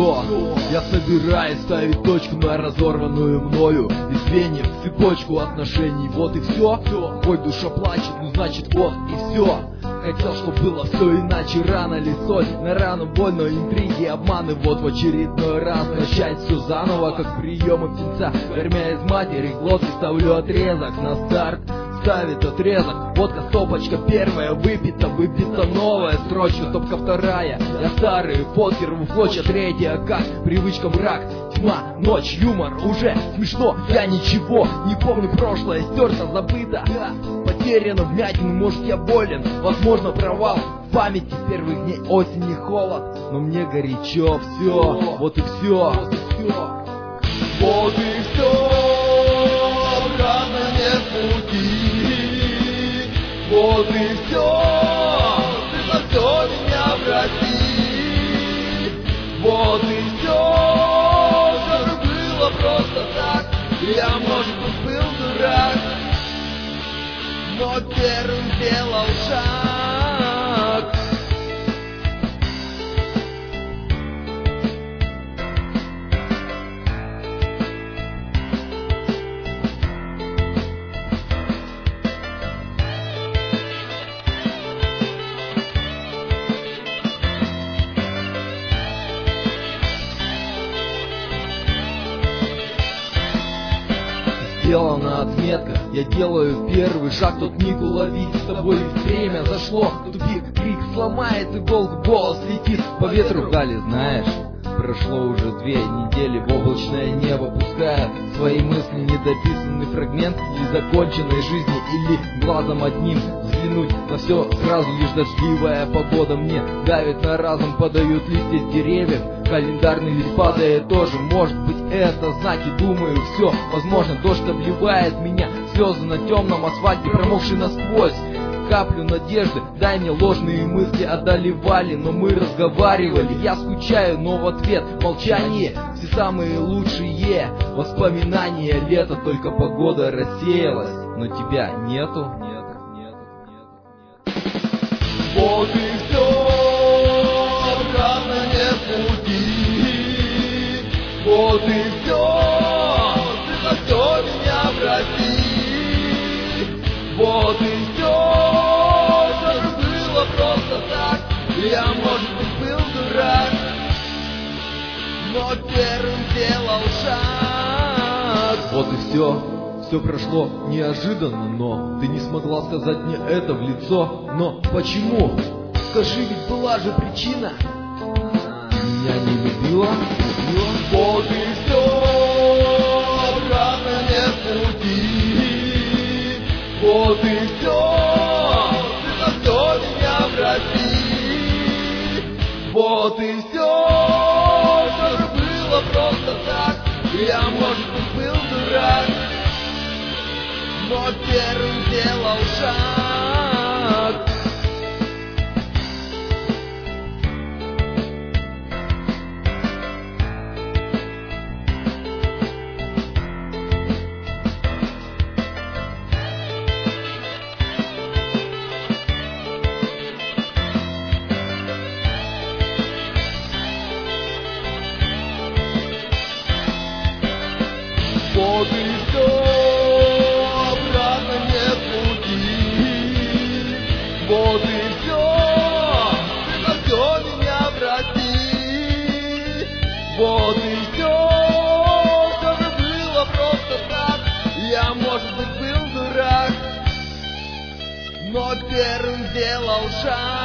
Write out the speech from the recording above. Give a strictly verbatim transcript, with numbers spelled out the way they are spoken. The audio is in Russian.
все, я собираюсь ставить точку на разорванную мною из звеньев цепочку отношений. Вот и все, твой душа плачет, ну значит вот и все. Хотел, чтоб было все иначе, рано ли соль на рану больно, интриги, обманы. Вот в очередной раз начать все заново, как приемы птенца. Кормя из матери глотки, ставлю отрезок на старт. Ставит отрезок, водка стопочка первая выпита, выпита новая строчка, стопка вторая. Я старый, подкер в клочья третья, как привычка мрак, тьма, ночь, юмор, уже смешно. Я ничего не помню, прошлое стерто, забыто, потеряно вмятину, может я болен, возможно провал в памяти первых дней осени холод, но мне горячо, все, вот и все, вот и все, обратно нет пути. Вот и все, ты за все меня прости. Вот и все, все же было просто так. Я, может быть, был дурак, но первым сделал шаг. Сделана отметка, я делаю первый шаг, тот миг уловить с тобой время зашло. Тупик, крик сломает, и волк голос летит по ветру вдали, знаешь. Прошло уже две недели в облачное небо, пуская свои мысли недописанный фрагмент незаконченной жизни, или глазом одним взглянуть на все сразу. Лишь дождливая погода мне давит на разум, подают листья с деревьев, календарный лист падает тоже. Может быть, это знаки, думаю, все возможно. Дождь обливает меня, слезы на темном асфальте, промокший насквозь. Каплю надежды, дай мне ложные мысли одолевали, но мы разговаривали. Я скучаю, но в ответ молчание. Все самые лучшие воспоминания. Лето, только погода рассеялась, но тебя нету. Вот и все, обратно нет пути. Вот и все, ты за все меня прости. Вот и все, просто так. Я, может быть, был дурак, но первым сделал шаг. Вот и все, все прошло неожиданно, но ты не смогла сказать мне это в лицо. Но почему? Скажи, ведь была же причина. Меня не любила, любила. Вот и все, обратно нет пути. Вот и все, вот и все, все же было просто так. Я, может быть, был дурак, но первым сделал шаг. Вот и все, обратно нет пути. Вот и все, ты за все меня прости. Вот и все, все же было просто так. Я, может быть, был дурак, но первым сделал шаг.